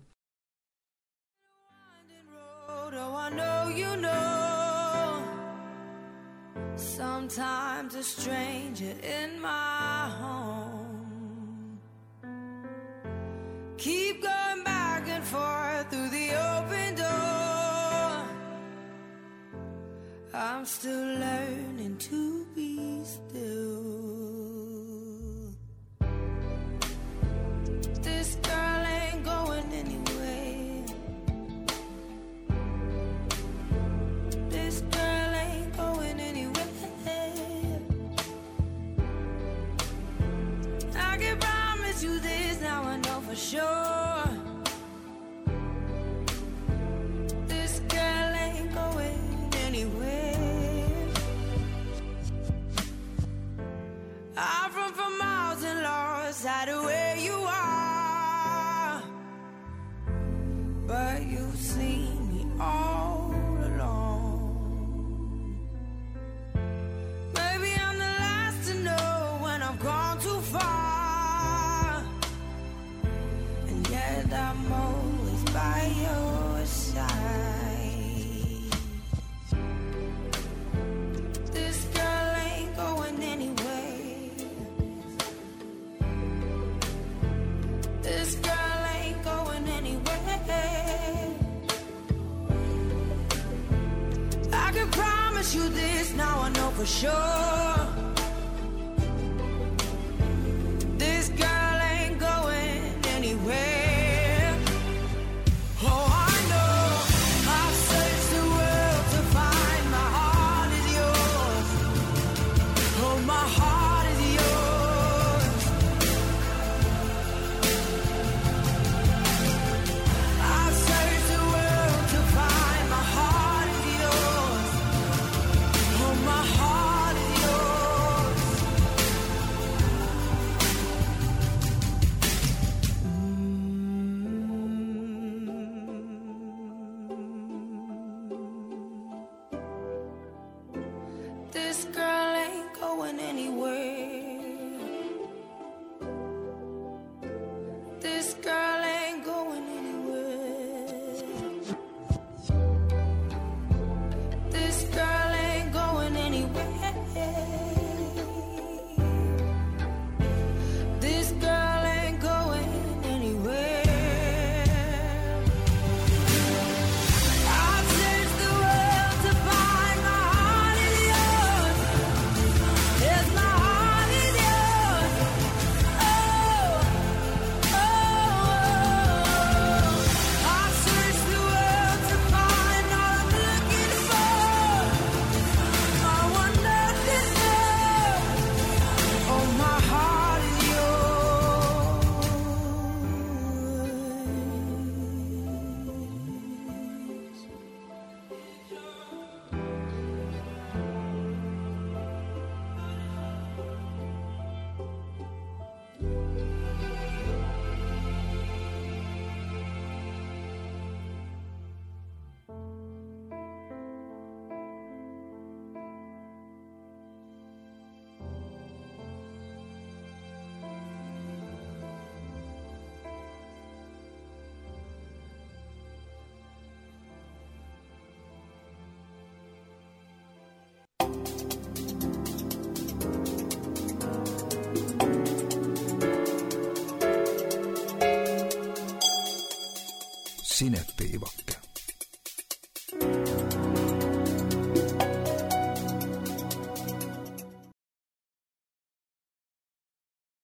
Sometimes a stranger in my home Keep going back and forth through the open door I'm still learning to be still This girl ain't like you've seen me all along. Maybe I'm the last to know when I've gone too far, and yet I'm always by your side. This girl ain't going anywhere. This girl ain't going anywhere. I can promise you this, now I know for sure. This girl ain't going anywhere. Oh, I know I've searched the world to find my heart is yours. Oh, my heart is yours. I've searched the world to find my heart is yours. Oh, my heart is yours. This girl ain't going anywhere. This girl ain't going anywhere. This girl ain't going anywhere. This girl ain't going anywhere. I've searched the world to find my heart is yours. Yes, my heart is yours. Oh, oh, oh. I've searched the world to find all I'm looking for. I wonder this love. Oh, my heart is yours. Sinepiivake.